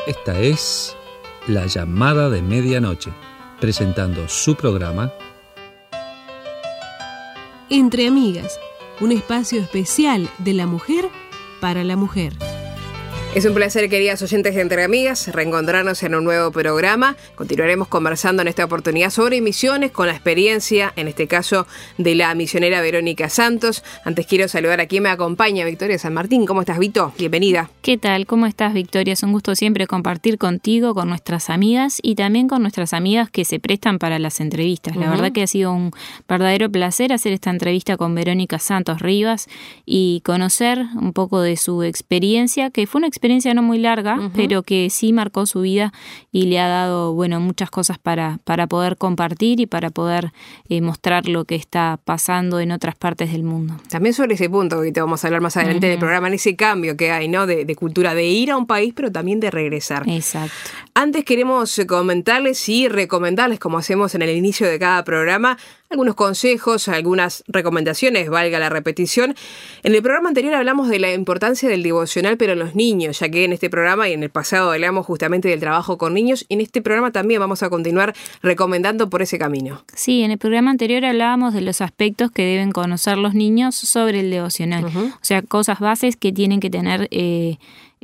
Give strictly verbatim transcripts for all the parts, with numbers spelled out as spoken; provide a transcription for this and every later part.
Esta es La Llamada de Medianoche, presentando su programa Entre Amigas, un espacio especial de la mujer para la mujer. Es un placer, queridas oyentes de Entre Amigas, reencontrarnos en un nuevo programa. Continuaremos conversando en esta oportunidad sobre misiones con la experiencia, en este caso, de la misionera Verónica Santos. Antes quiero saludar a quien me acompaña, Victoria San Martín. ¿Cómo estás, Vito? Bienvenida. ¿Qué tal? ¿Cómo estás, Victoria? Es un gusto siempre compartir contigo, con nuestras amigas y también con nuestras amigas que se prestan para las entrevistas. La uh-huh. verdad que ha sido un verdadero placer hacer esta entrevista con Verónica Santos Rivas y conocer un poco de su experiencia, que fue una experiencia experiencia no muy larga, uh-huh. pero que sí marcó su vida y le ha dado, bueno, muchas cosas para, para poder compartir y para poder eh, mostrar lo que está pasando en otras partes del mundo. También sobre ese punto que te vamos a hablar más adelante uh-huh. del programa, en ese cambio que hay, ¿no? De, de cultura, de ir a un país, pero también de regresar. Exacto. Antes queremos comentarles y recomendarles, como hacemos en el inicio de cada programa, algunos consejos, algunas recomendaciones, valga la repetición. En el programa anterior hablamos de la importancia del devocional, pero en los niños, ya que en este programa y en el pasado hablamos justamente del trabajo con niños. En este programa también vamos a continuar recomendando por ese camino. Sí, en el programa anterior hablábamos de los aspectos que deben conocer los niños sobre el devocional. Uh-huh. O sea, cosas bases que tienen que tener eh,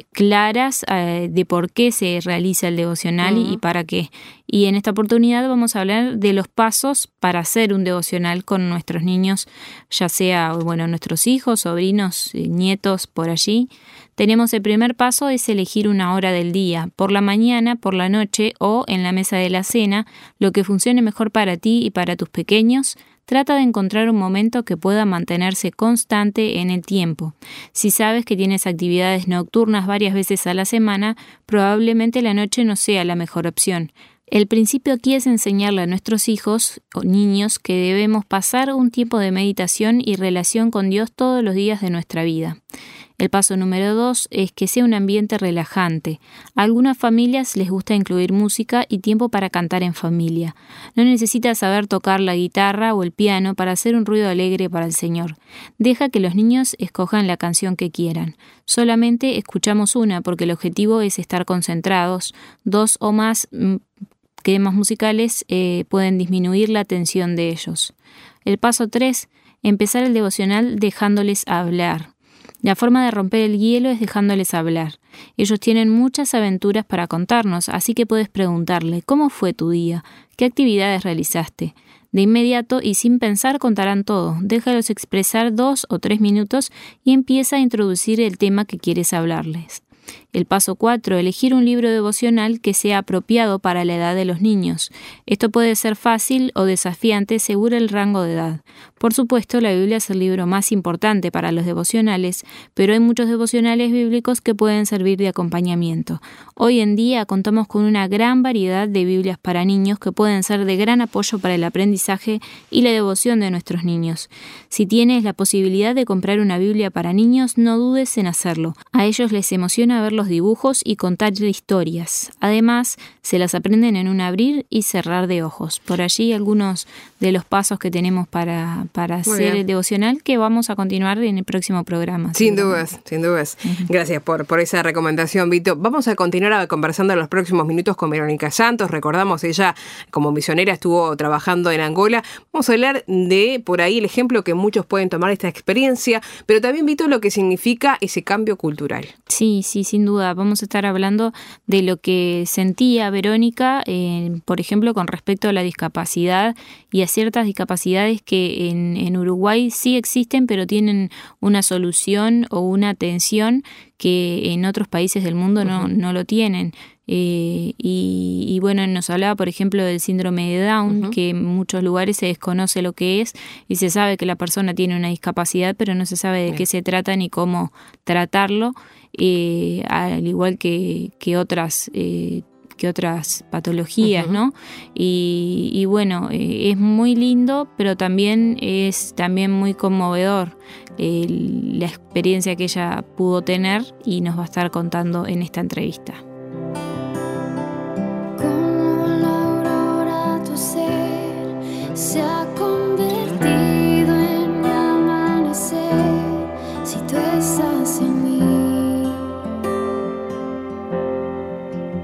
claras eh, de por qué se realiza el devocional uh-huh. y, y para qué. Y en esta oportunidad vamos a hablar de los pasos para hacer un devocional con nuestros niños, ya sea, bueno, nuestros hijos, sobrinos, nietos, por allí. Tenemos el primer paso, es elegir una hora del día, por la mañana, por la noche o en la mesa de la cena, lo que funcione mejor para ti y para tus pequeños. Trata de encontrar un momento que pueda mantenerse constante en el tiempo. Si sabes que tienes actividades nocturnas varias veces a la semana, probablemente la noche no sea la mejor opción. El principio aquí es enseñarle a nuestros hijos o niños que debemos pasar un tiempo de meditación y relación con Dios todos los días de nuestra vida. El paso número dos es que sea un ambiente relajante. A algunas familias les gusta incluir música y tiempo para cantar en familia. No necesitas saber tocar la guitarra o el piano para hacer un ruido alegre para el Señor. Deja que los niños escojan la canción que quieran. Solamente escuchamos una porque el objetivo es estar concentrados. Dos o más temas musicales eh, pueden disminuir la atención de ellos. El paso tres, empezar el devocional dejándoles hablar. La forma de romper el hielo es dejándoles hablar. Ellos tienen muchas aventuras para contarnos, así que puedes preguntarle, ¿cómo fue tu día? ¿Qué actividades realizaste? De inmediato y sin pensar contarán todo. Déjalos expresar dos o tres minutos y empieza a introducir el tema que quieres hablarles. El paso cuatro, elegir un libro devocional que sea apropiado para la edad de los niños. Esto puede ser fácil o desafiante según el rango de edad. Por supuesto, la Biblia es el libro más importante para los devocionales, pero hay muchos devocionales bíblicos que pueden servir de acompañamiento. Hoy en día contamos con una gran variedad de Biblias para niños que pueden ser de gran apoyo para el aprendizaje y la devoción de nuestros niños. Si tienes la posibilidad de comprar una Biblia para niños, no dudes en hacerlo. A ellos les emociona ver los dibujos y contar historias. Además, se las aprenden en un abrir y cerrar de ojos. Por allí algunos de los pasos que tenemos para, para hacer el devocional que vamos a continuar en el próximo programa. Sin dudas, sin dudas. Uh-huh. Gracias por, por esa recomendación, Vito. Vamos a continuar conversando en los próximos minutos con Verónica Santos. Recordamos, ella como misionera estuvo trabajando en Angola. Vamos a hablar de, por ahí, el ejemplo que muchos pueden tomar de esta experiencia, pero también, Vito, lo que significa ese cambio cultural. Sí, sí, sin duda. Vamos a estar hablando de lo que sentía Verónica, eh, por ejemplo, con respecto a la discapacidad y a ciertas discapacidades que en, en Uruguay sí existen, pero tienen una solución o una atención que en otros países del mundo no, no lo tienen. Eh, y, y bueno, nos hablaba, por ejemplo, del síndrome de Down, uh-huh. que en muchos lugares se desconoce lo que es y se sabe que la persona tiene una discapacidad, pero no se sabe de Bien. qué se trata ni cómo tratarlo, eh, al igual que, que otras eh, que otras patologías, uh-huh. ¿no? Y, y bueno, eh, es muy lindo, pero también es también muy conmovedor eh, la experiencia que ella pudo tener y nos va a estar contando en esta entrevista. Como la aurora tu ser se ha convertido en mi amanecer, si tú estás en mí.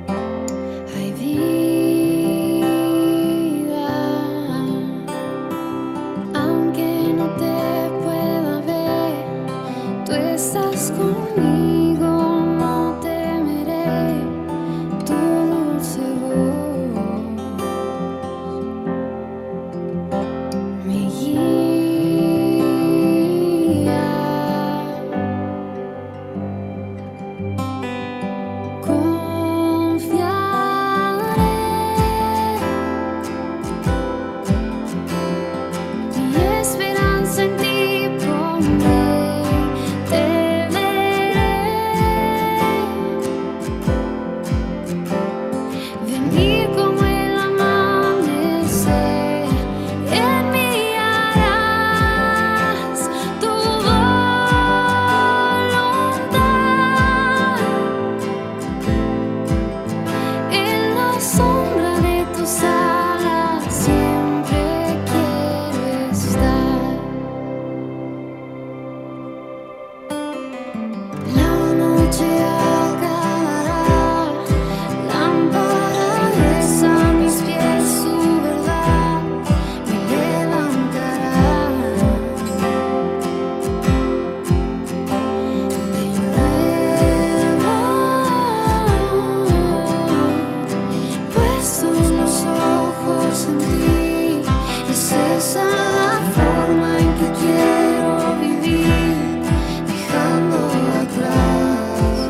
sentir. Es esa la forma en que quiero vivir, dejando atrás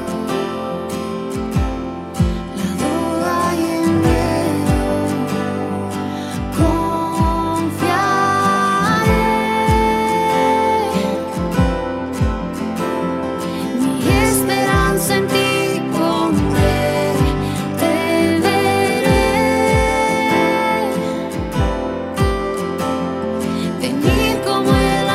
la duda y el miedo. Confiaré, mi esperanza en ti pondré, te veré venir como el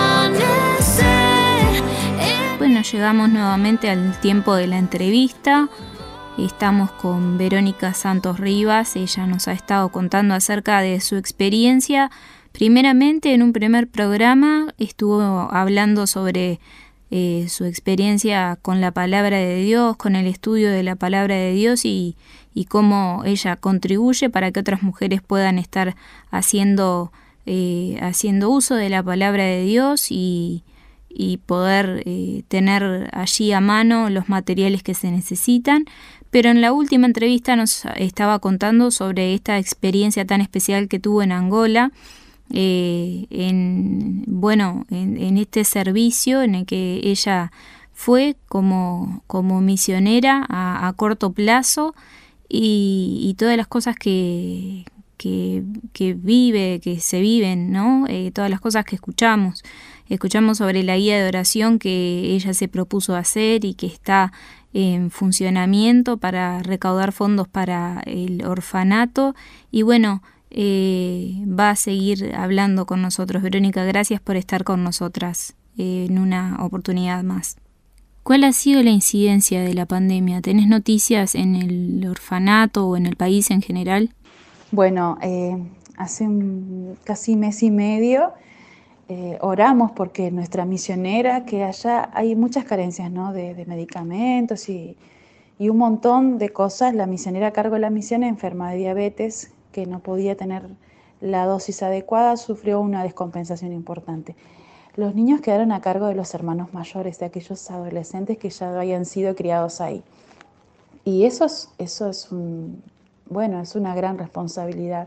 amanecer. Bueno, llegamos nuevamente al tiempo de la entrevista. Estamos con Verónica Santos Rivas. Ella nos ha estado contando acerca de su experiencia. Primeramente, en un primer programa estuvo hablando sobre eh, su experiencia con la palabra de Dios, con el estudio de la palabra de Dios y, y cómo ella contribuye para que otras mujeres puedan estar haciendo, eh, haciendo uso de la palabra de Dios y, y poder eh, tener allí a mano los materiales que se necesitan. Pero en la última entrevista nos estaba contando sobre esta experiencia tan especial que tuvo en Angola, eh, en, bueno, en, en este servicio en el que ella fue como, como misionera a, a corto plazo y, y todas las cosas que, que, que vive, que se viven, ¿no? Eh, todas las cosas que escuchamos. Escuchamos sobre la guía de oración que ella se propuso hacer y que está en funcionamiento para recaudar fondos para el orfanato. Y bueno, eh, va a seguir hablando con nosotros. Verónica, gracias por estar con nosotras eh, en una oportunidad más. ¿Cuál ha sido la incidencia de la pandemia? ¿Tenés noticias en el orfanato o en el país en general? Bueno, eh, hace un, casi mes y medio eh, oramos porque nuestra misionera, que allá hay muchas carencias, ¿no? de, de medicamentos y, y un montón de cosas. La misionera a cargo de la misión, enferma de diabetes, que no podía tener la dosis adecuada, sufrió una descompensación importante. Los niños quedaron a cargo de los hermanos mayores, de aquellos adolescentes que ya habían sido criados ahí. Y eso es, eso es un... Bueno, es una gran responsabilidad,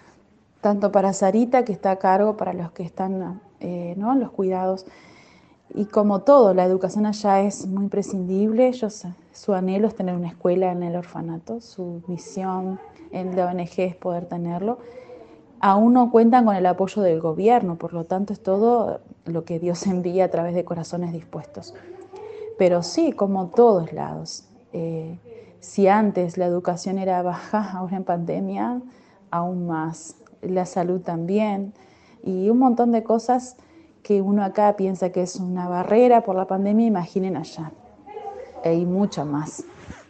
tanto para Sarita, que está a cargo, para los que están, eh, ¿no? los cuidados. Y como todo, la educación allá es muy imprescindible. Ellos, su anhelo es tener una escuela en el orfanato, su misión en la O N G es poder tenerlo. Aún no cuentan con el apoyo del gobierno, por lo tanto es todo lo que Dios envía a través de corazones dispuestos. Pero sí, como todos lados. Eh, Si antes la educación era baja, ahora en pandemia aún más, la salud también y un montón de cosas que uno acá piensa que es una barrera por la pandemia, imaginen allá, hay mucho más.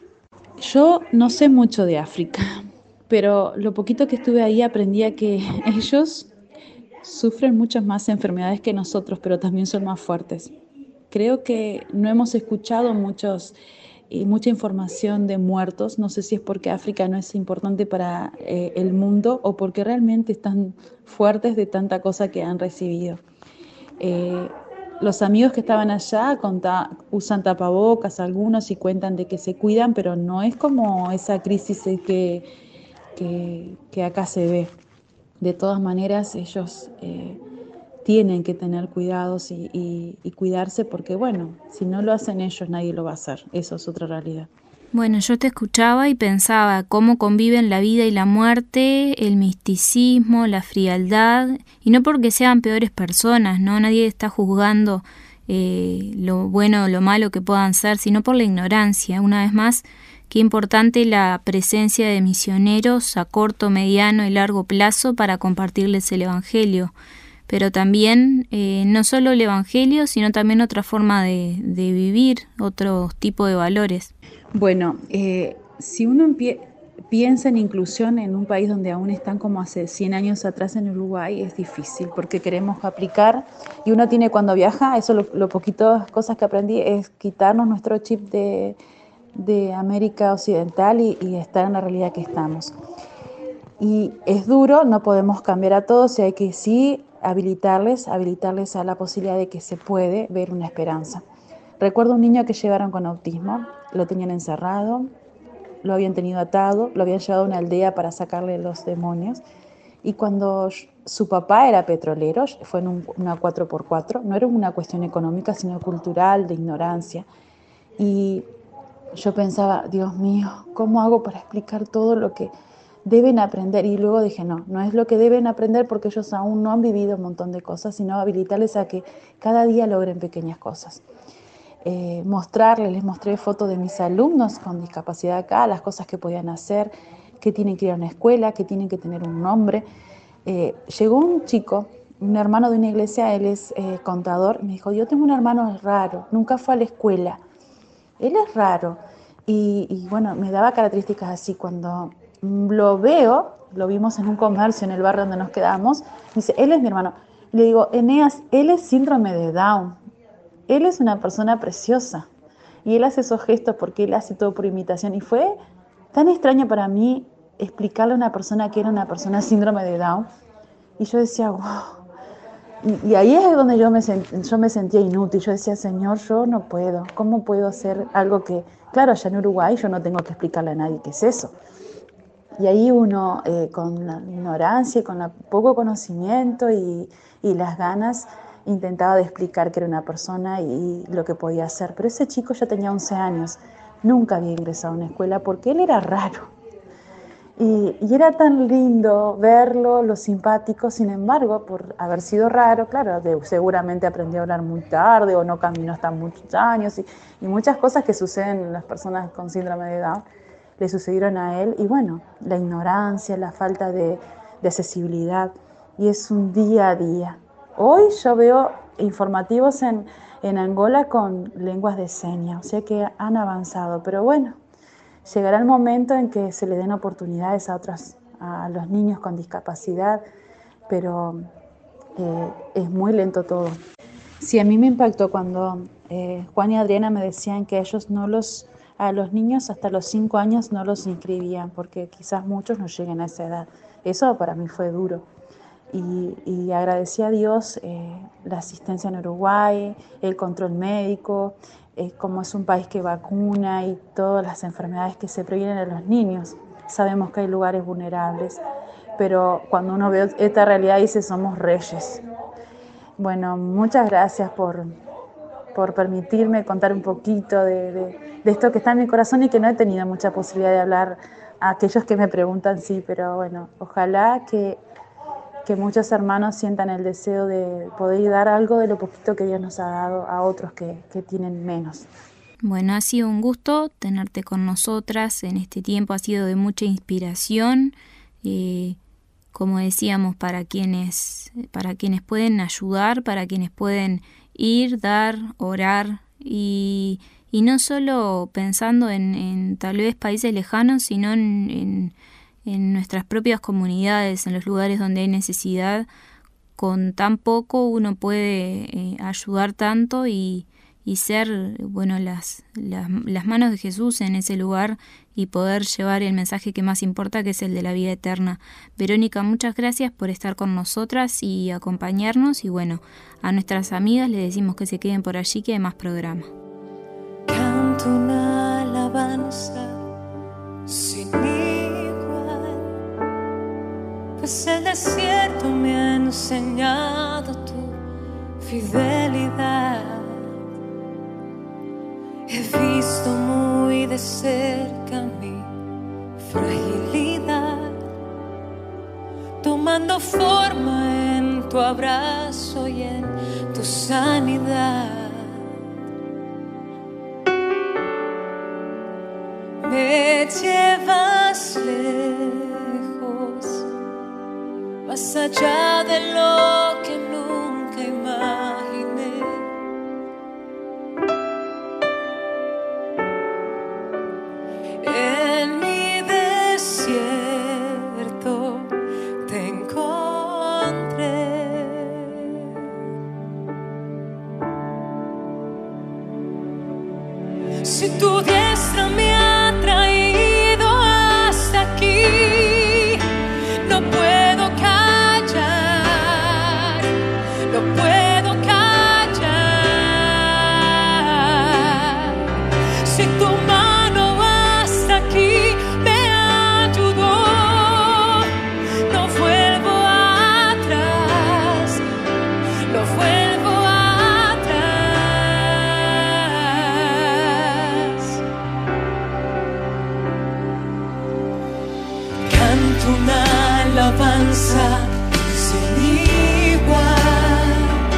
Yo no sé mucho de África, pero lo poquito que estuve ahí aprendí a que ellos sufren muchas más enfermedades que nosotros, pero también son más fuertes. Creo que no hemos escuchado muchos... y mucha información de muertos. No sé si es porque África no es importante para eh, el mundo o porque realmente están fuertes de tanta cosa que han recibido. Eh, los amigos que estaban allá conta, usan tapabocas algunos y cuentan de que se cuidan, pero no es como esa crisis que, que, que acá se ve. De todas maneras, ellos... Eh, tienen que tener cuidados y, y, y cuidarse porque, bueno, si no lo hacen ellos, nadie lo va a hacer. Eso es otra realidad. Bueno, yo te escuchaba y pensaba cómo conviven la vida y la muerte, el misticismo, la frialdad, y no porque sean peores personas, ¿no? Nadie está juzgando eh, lo bueno o lo malo que puedan ser, sino por la ignorancia. Una vez más, qué importante la presencia de misioneros a corto, mediano y largo plazo para compartirles el Evangelio. Pero también eh, no solo el Evangelio, sino también otra forma de, de vivir, otro tipo de valores. Bueno, eh, si uno empie- piensa en inclusión en un país donde aún están como hace cien años atrás en Uruguay, es difícil porque queremos aplicar y uno tiene cuando viaja, eso lo, lo poquito cosas que aprendí es quitarnos nuestro chip de, de América Occidental y, y estar en la realidad que estamos. Y es duro, no podemos cambiar a todos y hay que sí habilitarles, habilitarles a la posibilidad de que se puede ver una esperanza. Recuerdo un niño que llevaron con autismo, lo tenían encerrado, lo habían tenido atado, lo habían llevado a una aldea para sacarle los demonios Y cuando su papá era petrolero, fue en un, una cuatro por cuatro, no era una cuestión económica, sino cultural, de ignorancia. Y yo pensaba, Dios mío, ¿cómo hago para explicar todo lo que deben aprender? Y luego dije, no, no es lo que deben aprender porque ellos aún no han vivido un montón de cosas, sino habilitarles a que cada día logren pequeñas cosas. Eh, mostrarles, les mostré fotos de mis alumnos con discapacidad acá, las cosas que podían hacer, que tienen que ir a una escuela, que tienen que tener un nombre. Eh, llegó un chico, un hermano de una iglesia, él es eh, contador, me dijo, yo tengo un hermano raro, nunca fue a la escuela, él es raro. Y, y bueno, me daba características así. Cuando lo veo, lo vimos en un comercio en el barrio donde nos quedamos, me dice, él es mi hermano. Le digo, Eneas, él es síndrome de Down, él es una persona preciosa. Y él hace esos gestos porque él hace todo por imitación. Y fue tan extraño para mí explicarle a una persona que era una persona síndrome de Down. Y yo decía, wow. Y, y ahí es donde yo me, sent, yo me sentía inútil. Yo decía, Señor, yo no puedo. ¿Cómo puedo hacer algo que, claro, allá en Uruguay yo no tengo que explicarle a nadie qué es eso? Y ahí uno, eh, con la ignorancia y con el poco conocimiento y, y las ganas, intentaba de explicar que era una persona y, y lo que podía hacer. Pero ese chico ya tenía once años. Nunca había ingresado a una escuela porque él era raro. Y, y era tan lindo verlo, lo simpático. Sin embargo, por haber sido raro, claro, de, seguramente aprendió a hablar muy tarde o no caminó hasta muchos años. Y, y muchas cosas que suceden en las personas con síndrome de Down le sucedieron a él. Y bueno, la ignorancia, la falta de, de accesibilidad. Y es un día a día. Hoy yo veo informativos en, en Angola con lenguas de señas, o sea que han avanzado. Pero bueno, llegará el momento en que se le den oportunidades a otros, a los niños con discapacidad, pero eh, es muy lento todo. Sí, a mí me impactó cuando eh, Juan y Adriana me decían que ellos no los, a los niños hasta los cinco años no los inscribían, porque quizás muchos no lleguen a esa edad. Eso para mí fue duro. Y, y agradecí a Dios eh, la asistencia en Uruguay, el control médico, eh, como es un país que vacuna y todas las enfermedades que se previenen en los niños. Sabemos que hay lugares vulnerables, pero cuando uno ve esta realidad dice somos reyes. Bueno, muchas gracias por, por permitirme contar un poquito de, de, de esto que está en mi corazón y que no he tenido mucha posibilidad de hablar a aquellos que me preguntan, sí, pero bueno, ojalá que que muchos hermanos sientan el deseo de poder dar algo de lo poquito que Dios nos ha dado a otros que, que tienen menos. Bueno, ha sido un gusto tenerte con nosotras en este tiempo, ha sido de mucha inspiración, eh, como decíamos, para quienes, para quienes pueden ayudar, para quienes pueden ir, dar, orar y, y no solo pensando en, en tal vez países lejanos, sino en, en en nuestras propias comunidades, en los lugares donde hay necesidad. Con tan poco uno puede eh, ayudar tanto y, y ser, bueno, las, las, las manos de Jesús en ese lugar y poder llevar el mensaje que más importa, que es el de la vida eterna. Verónica, muchas gracias por estar con nosotras y acompañarnos, y bueno, a nuestras amigas les decimos que se queden por allí, que hay más programa. Canto una alabanza sin igual, pues el desierto me ha enseñado tu fidelidad. He visto muy de cerca mi fragilidad, tomando forma en tu abrazo y en tu sanidad. Me llevas lejos, más allá de lo que nunca imaginé. En mi desierto te encontré. Si tu diestra me ha traído hasta aquí, no puedo callar. una alabanza sin igual,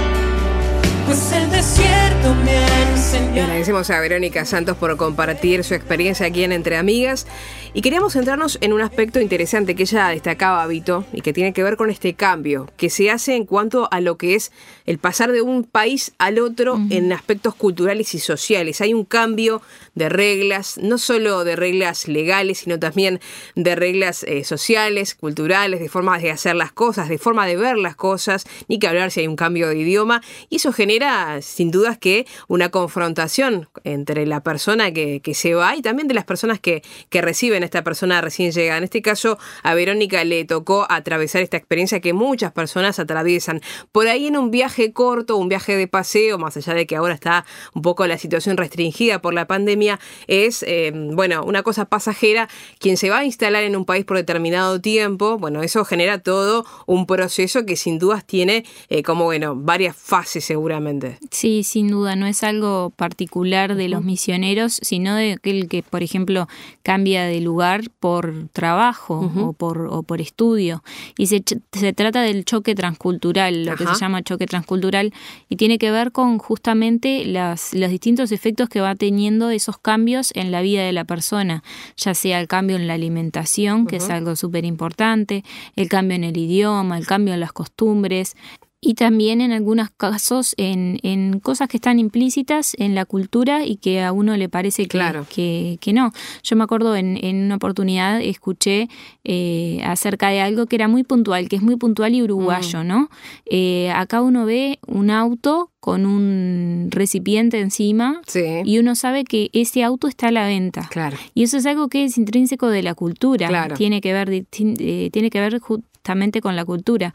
pues el desierto me ha enseñado. Le agradecemos a Verónica Santos por compartir su experiencia aquí en Entre Amigas. Y queríamos centrarnos en un aspecto interesante que ella destacaba, Vito, y que tiene que ver con este cambio que se hace en cuanto a lo que es el pasar de un país al otro uh-huh. en aspectos culturales y sociales. Hay un cambio de reglas, no solo de reglas legales, sino también de reglas eh, sociales, culturales, de formas de hacer las cosas, de forma de ver las cosas, ni que hablar si hay un cambio de idioma. Y eso genera, sin dudas, que una confrontación entre la persona que, que se va y también de las personas que, que reciben esta persona recién llegada. En este caso, a Verónica le tocó atravesar esta experiencia que muchas personas atraviesan. Por ahí en un viaje corto, un viaje de paseo, más allá de que ahora está un poco la situación restringida por la pandemia, es, eh, bueno, una cosa pasajera. Quien se va a instalar en un país por determinado tiempo, bueno, eso genera todo un proceso que sin dudas tiene eh, como, bueno, varias fases seguramente. Sí, sin duda, no es algo particular de los misioneros, sino de aquel que, por ejemplo, cambia de lugar por trabajo uh-huh. o por o por estudio. Y se, se trata del choque transcultural, lo Ajá. que se llama choque transcultural, y tiene que ver con justamente las, los distintos efectos que va teniendo esos cambios en la vida de la persona, ya sea el cambio en la alimentación, que uh-huh. es algo súper importante, el cambio en el idioma, el cambio en las costumbres, y también en algunos casos en, en cosas que están implícitas en la cultura y que a uno le parece que, claro. que, que no. Yo me acuerdo en, en una oportunidad escuché eh, acerca de algo que era muy puntual, que es muy puntual y uruguayo, mm. ¿no? Eh, acá uno ve un auto con un recipiente encima sí. y uno sabe que ese auto está a la venta. Claro. Y eso es algo que es intrínseco de la cultura. Claro. Tiene que ver, eh, tiene que ver justamente con la cultura.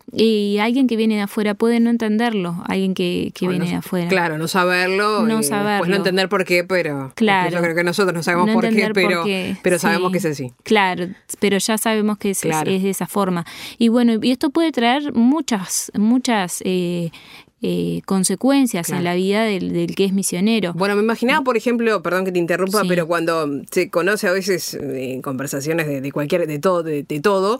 Y alguien que viene de afuera puede no entenderlo, alguien que, que viene no, de afuera. Claro, no saberlo, no y saberlo. Pues no entender por qué, pero claro. yo creo que nosotros no sabemos no por qué, pero, por qué. pero sabemos sí. que es así. Claro, pero ya sabemos que es, claro. es, es de esa forma. Y bueno, y esto puede traer muchas, muchas eh, Eh, consecuencias claro. en la vida del, del que es misionero. Bueno, me imaginaba, por ejemplo, perdón que te interrumpa, sí. pero cuando se conoce a veces en conversaciones de, de cualquier, de todo, de, de todo,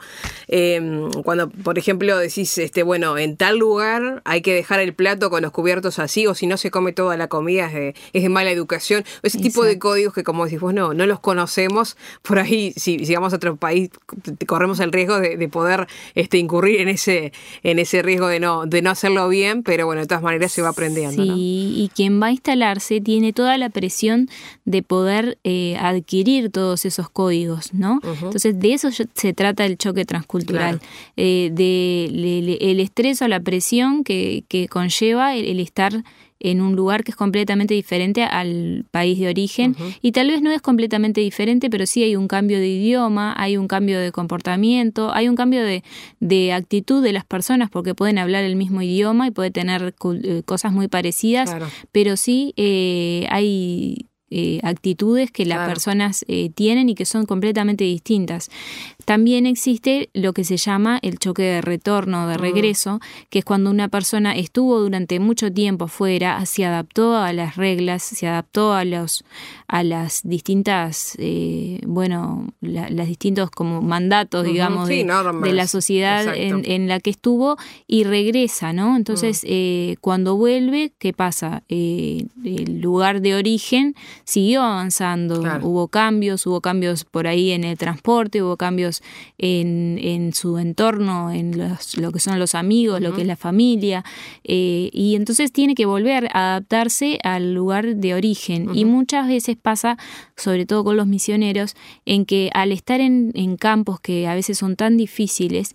eh, cuando, por ejemplo, decís, este, bueno, en tal lugar hay que dejar el plato con los cubiertos así, o si no se come toda la comida es de, es de mala educación, ese Exacto. tipo de códigos que, como decís vos, no, no los conocemos. Por ahí, si, si vamos a otro país, corremos el riesgo de, de poder este, incurrir en ese, en ese riesgo de no, de no hacerlo bien, pero bueno, de todas maneras se va aprendiendo, sí, ¿no? Y quien va a instalarse tiene toda la presión de poder eh, adquirir todos esos códigos, ¿no? Uh-huh. Entonces, de eso se trata el choque transcultural, claro. eh, de le, le, el estrés o la presión que, que conlleva el, el estar en un lugar que es completamente diferente al país de origen uh-huh. y tal vez no es completamente diferente, pero sí hay un cambio de idioma, hay un cambio de comportamiento, hay un cambio de, de actitud de las personas porque pueden hablar el mismo idioma y pueden tener eh, cosas muy parecidas, claro. pero sí eh, hay eh, actitudes que las claro. personas eh, tienen y que son completamente distintas. También existe lo que se llama el choque de retorno, de regreso, que es cuando una persona estuvo durante mucho tiempo fuera, se adaptó a las reglas, se adaptó a los a las distintas, eh, bueno, la, las distintos como mandatos, uh-huh, digamos, sí, de, de la sociedad en, en la que estuvo y regresa, ¿no? Entonces, uh-huh. eh, cuando vuelve, ¿qué pasa? Eh, el lugar de origen siguió avanzando, claro. hubo cambios, hubo cambios por ahí en el transporte, hubo cambios En, en su entorno, en los, lo que son los amigos, uh-huh. lo que es la familia, eh, y entonces tiene que volver a adaptarse al lugar de origen. Uh-huh. Y muchas veces pasa, sobre todo con los misioneros, en que al estar en, en campos que a veces son tan difíciles,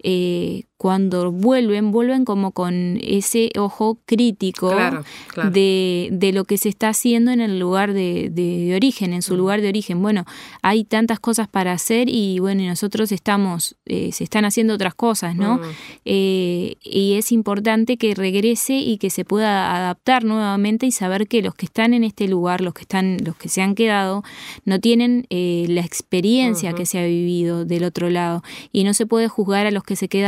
eh, cuando vuelven, vuelven como con ese ojo crítico claro, claro. De, de lo que se está haciendo en el lugar de, de, de origen, en su uh-huh. lugar de origen. Bueno, hay tantas cosas para hacer y bueno, nosotros estamos, eh, se están haciendo otras cosas, ¿no? Uh-huh. Eh, y es importante que regrese y que se pueda adaptar nuevamente y saber que los que están en este lugar, los que están, los que se han quedado, no tienen eh, la experiencia uh-huh. que se ha vivido del otro lado. Y no se puede juzgar a los que se quedaron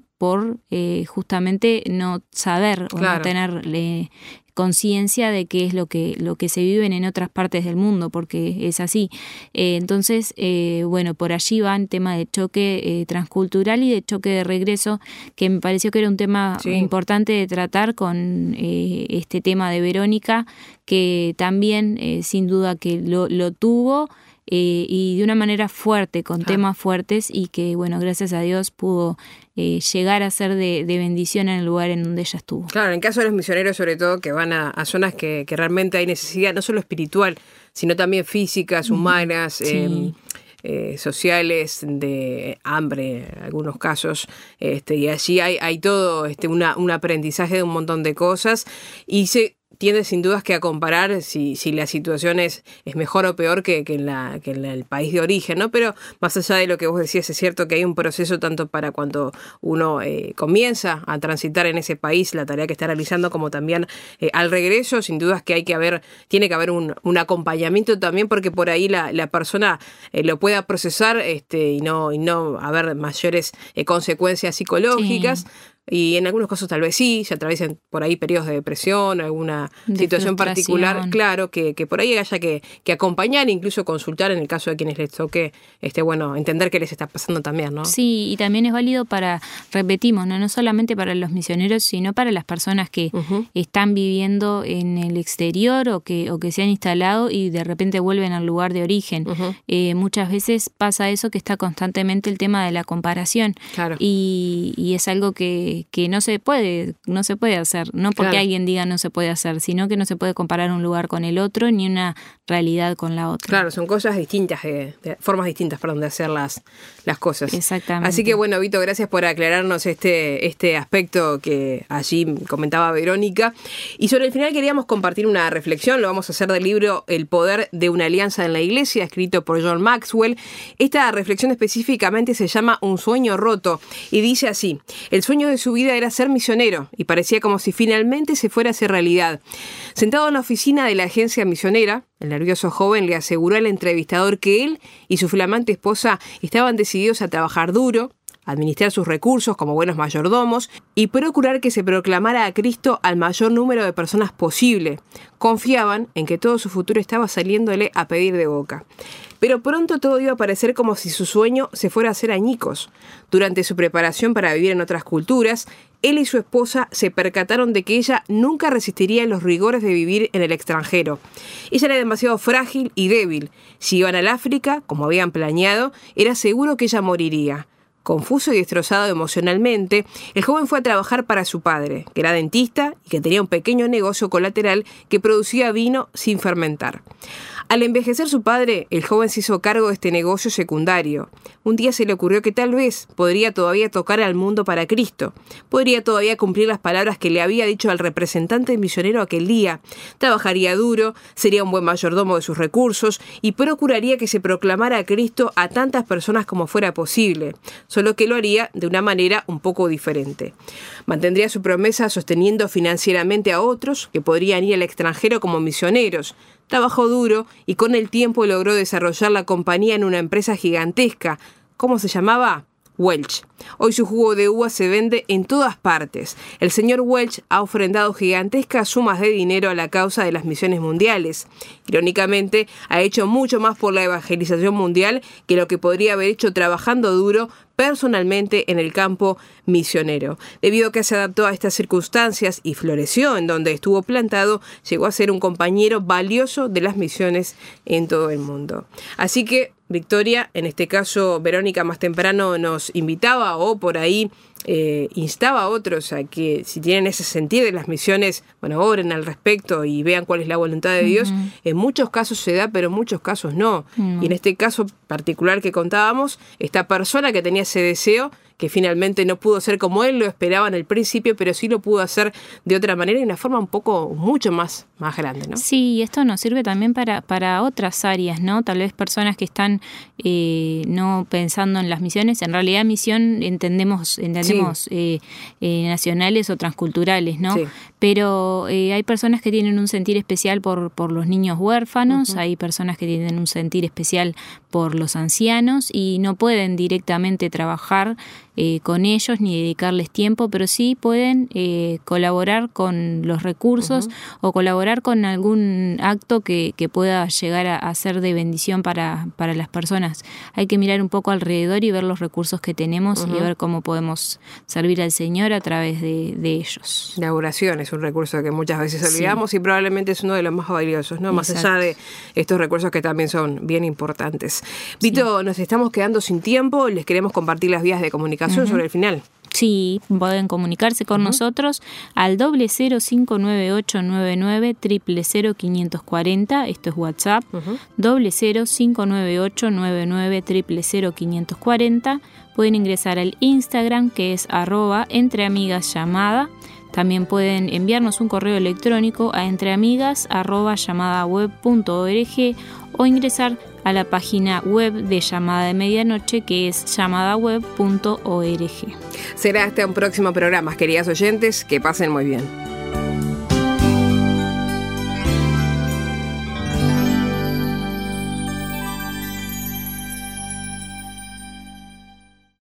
por eh, justamente no saber o Claro. no tener eh, conciencia de qué es lo que, lo que se vive en otras partes del mundo, porque es así. Eh, entonces, eh, bueno, por allí va el tema de choque eh, transcultural y de choque de regreso, que me pareció que era un tema Sí. importante de tratar con eh, este tema de Verónica, que también eh, sin duda que lo, lo tuvo, Eh, y de una manera fuerte, con Claro. temas fuertes, y que, bueno, gracias a Dios pudo eh, llegar a ser de, de bendición en el lugar en donde ella estuvo. Claro, en el caso de los misioneros, sobre todo, que van a, a zonas que, que realmente hay necesidad, no solo espiritual, sino también físicas, humanas, Sí. eh, eh, sociales, de hambre, en algunos casos, este, y allí hay, hay todo este, una, un aprendizaje de un montón de cosas, y se tiende sin dudas que a comparar si, si la situación es, es mejor o peor que, que, en la, que en la- el país de origen, ¿no? Pero más allá de lo que vos decías, es cierto que hay un proceso tanto para cuando uno eh, comienza a transitar en ese país, la tarea que está realizando, como también eh, al regreso, sin dudas que hay que haber, tiene que haber un, un acompañamiento también, porque por ahí la, la persona eh, lo pueda procesar este, y no, y no haber mayores eh, consecuencias psicológicas. Sí. Y en algunos casos tal vez sí, se atraviesen por ahí periodos de depresión, alguna De situación frustración. particular, claro, que, que por ahí haya que, que acompañar, incluso consultar en el caso de quienes les toque, este, bueno, entender qué les está pasando también, ¿no? Sí, y también es válido para, repetimos, no, no solamente para los misioneros, sino para las personas que Ujú. están viviendo en el exterior o que, o que se han instalado y de repente vuelven al lugar de origen. Ujú. Eh, muchas veces pasa eso, que está constantemente el tema de la comparación. Claro. Y, y es algo que, que no se puede, no se puede hacer, no porque Claro. alguien diga no se puede hacer, sino que no se puede comparar un lugar con el otro ni una realidad con la otra. Claro, son cosas distintas, de, de formas distintas, perdón, de hacer las, las cosas. Exactamente. Así que bueno, Vito, gracias por aclararnos este, este aspecto que allí comentaba Verónica. Y sobre el final queríamos compartir una reflexión, lo vamos a hacer del libro El poder de una alianza en la iglesia, escrito por John Maxwell. Esta reflexión específicamente se llama Un sueño roto y dice así: el sueño de su vida era ser misionero y parecía como si finalmente se fuera a hacer realidad. Sentado en la oficina de la agencia misionera, el nervioso joven le aseguró al entrevistador que él y su flamante esposa estaban decididos a trabajar duro, administrar sus recursos como buenos mayordomos y procurar que se proclamara a Cristo al mayor número de personas posible. Confiaban en que todo su futuro estaba saliéndole a pedir de boca. Pero pronto todo iba a parecer como si su sueño se fuera a hacer añicos. Durante su preparación para vivir en otras culturas, él y su esposa se percataron de que ella nunca resistiría los rigores de vivir en el extranjero. Ella era demasiado frágil y débil. Si iban al África, como habían planeado, era seguro que ella moriría. Confuso y destrozado emocionalmente, el joven fue a trabajar para su padre, que era dentista y que tenía un pequeño negocio colateral que producía vino sin fermentar. Al envejecer su padre, el joven se hizo cargo de este negocio secundario. Un día se le ocurrió que tal vez podría todavía tocar al mundo para Cristo. Podría todavía cumplir las palabras que le había dicho al representante misionero aquel día. Trabajaría duro, sería un buen mayordomo de sus recursos y procuraría que se proclamara a Cristo a tantas personas como fuera posible, solo que lo haría de una manera un poco diferente. Mantendría su promesa sosteniendo financieramente a otros que podrían ir al extranjero como misioneros. Trabajó duro y con el tiempo logró desarrollar la compañía en una empresa gigantesca. ¿Cómo se llamaba? Welch. Hoy su jugo de uva se vende en todas partes. El señor Welch ha ofrendado gigantescas sumas de dinero a la causa de las misiones mundiales. Irónicamente, ha hecho mucho más por la evangelización mundial que lo que podría haber hecho trabajando duro personalmente en el campo misionero. Debido a que se adaptó a estas circunstancias y floreció en donde estuvo plantado, llegó a ser un compañero valioso de las misiones en todo el mundo. Así que, Victoria, en este caso Verónica más temprano nos invitaba o por ahí eh, instaba a otros a que si tienen ese sentir de las misiones, bueno, oren al respecto y vean cuál es la voluntad de Dios. Uh-huh. En muchos casos se da, pero en muchos casos no. Uh-huh. Y en este caso particular que contábamos, esta persona que tenía ese deseo, que finalmente no pudo ser como él lo esperaba en el principio, pero sí lo pudo hacer de otra manera y de una forma un poco, mucho más, más grande, ¿no? Sí, y esto nos sirve también para, para otras áreas, ¿no? Tal vez personas que están eh, no pensando en las misiones, en realidad misión entendemos, entendemos sí. eh, eh, nacionales o transculturales, ¿no? Sí. Pero eh, hay personas que tienen un sentir especial por, por los niños huérfanos, uh-huh. hay personas que tienen un sentir especial por los ancianos y no pueden directamente trabajar eh, con ellos ni dedicarles tiempo, pero sí pueden eh, colaborar con los recursos uh-huh. o colaborar con algún acto que, que pueda llegar a, a ser de bendición para, para las personas. Hay que mirar un poco alrededor y ver los recursos que tenemos uh-huh. y ver cómo podemos servir al Señor a través de, de ellos. La oración es un recurso que muchas veces olvidamos sí. y probablemente es uno de los más valiosos, ¿no? Más allá de estos recursos que también son bien importantes. Vito, sí. nos estamos quedando sin tiempo, les queremos compartir las vías de comunicación uh-huh. sobre el final. Sí, pueden comunicarse con uh-huh. nosotros al doble cero cinco nueve ocho nueve nueve triple cero quinientos cuarenta, esto es WhatsApp, uh-huh. doble cero cinco nueve ocho nueve nueve triple cero quinientos cuarenta. Pueden ingresar al Instagram, que es arroba entreamigasllamada. También pueden enviarnos un correo electrónico a entreamigas arroba llamadaweb punto org o ingresar a la página web de Llamada de Medianoche, que es llamadaweb punto org. Será hasta un próximo programa, queridas oyentes, que pasen muy bien.